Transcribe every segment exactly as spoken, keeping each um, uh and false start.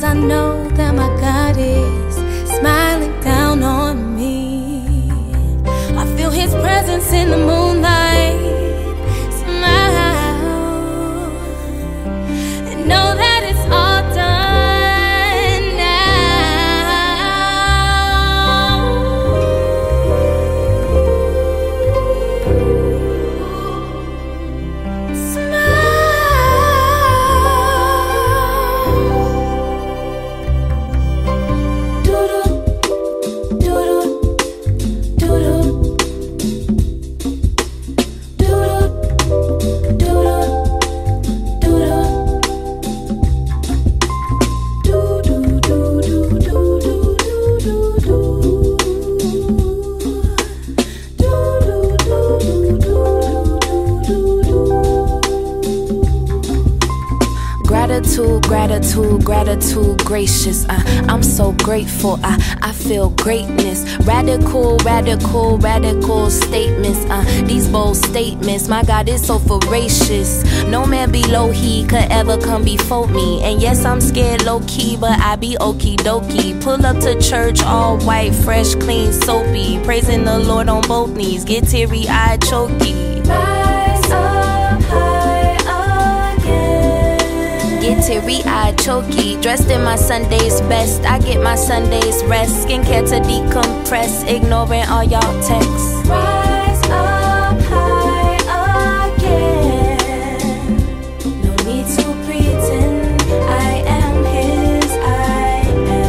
'cause I know that my God is smiling down on me. I feel his presence in the moonlight. Smile and know that it's all done now. Gratitude, gratitude, gratitude, gracious. Uh, I'm so grateful. I, I feel greatness. Radical, radical, radical statements. Uh, these bold statements. My God is so voracious. No man below he could ever come before me. And yes, I'm scared low key, but I be okie dokie. Pull up to church all white, fresh, clean, soapy. Praising the Lord on both knees. Get teary eyed, choky. Rise up high. Get teary-eyed, choky, dressed in my Sunday's best. I get my Sunday's rest, skincare to decompress, ignoring all y'all texts. Rise up high again. No need to pretend I am his, I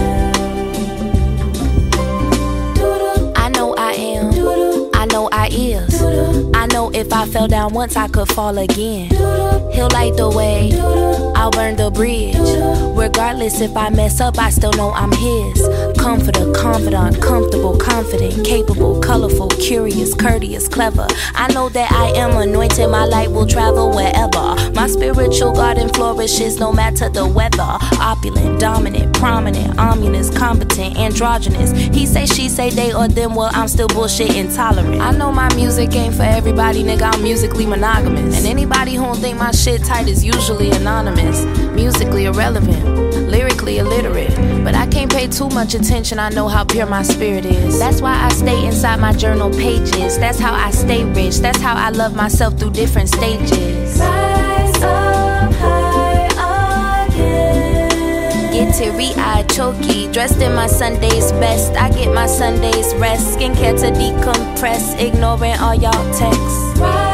am. I know I am, I know I is. I know if I fell down once I could fall again. He'll light the way, I'll burn the bridge. Regardless if I mess up, I still know I'm his. Comforter, confidant, comfortable, confident, capable, colorful, curious, courteous, clever. I know that I am anointed, my light will travel wherever. My spiritual garden flourishes no matter the weather. Opulent, dominant, prominent, ominous, competent, androgynous. He say, she say, they or them, well I'm still bullshit intolerant. I know my music ain't for everybody, nigga, I'm musically monogamous. And anybody who don't think my shit tight is usually anonymous. Musically irrelevant, lyrically illiterate. But I can't pay too much attention, I know how pure my spirit is. That's why I stay inside my journal pages. That's how I stay rich, that's how I love myself through different stages. Rise up high again. Get teary-eyed, choky, dressed in my Sunday's best. I get my Sunday's rest, skincare to decompress, ignoring all y'all texts. Rise